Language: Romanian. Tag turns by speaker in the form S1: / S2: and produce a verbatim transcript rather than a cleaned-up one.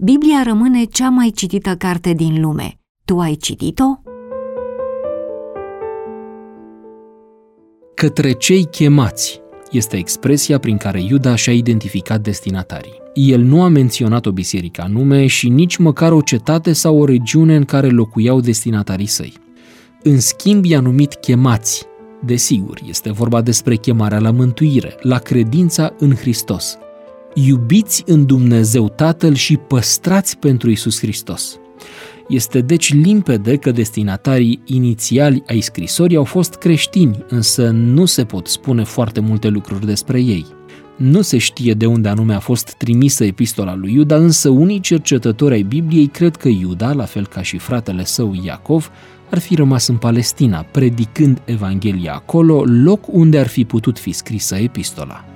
S1: Biblia rămâne cea mai citită carte din lume. Tu ai citit-o?
S2: Către cei chemați este expresia prin care Iuda și-a identificat destinatarii. El nu a menționat o biserică anume și nici măcar o cetate sau o regiune în care locuiau destinatarii săi. În schimb, i-a numit chemați. Desigur, este vorba despre chemarea la mântuire, la credința în Hristos. Iubiți în Dumnezeu Tatăl și păstrați pentru Iisus Hristos. Este deci limpede că destinatarii inițiali ai scrisorii au fost creștini, însă nu se pot spune foarte multe lucruri despre ei. Nu se știe de unde anume a fost trimisă epistola lui Iuda, însă unii cercetători ai Bibliei cred că Iuda, la fel ca și fratele său Iacov, ar fi rămas în Palestina, predicând Evanghelia acolo, loc unde ar fi putut fi scrisă epistola.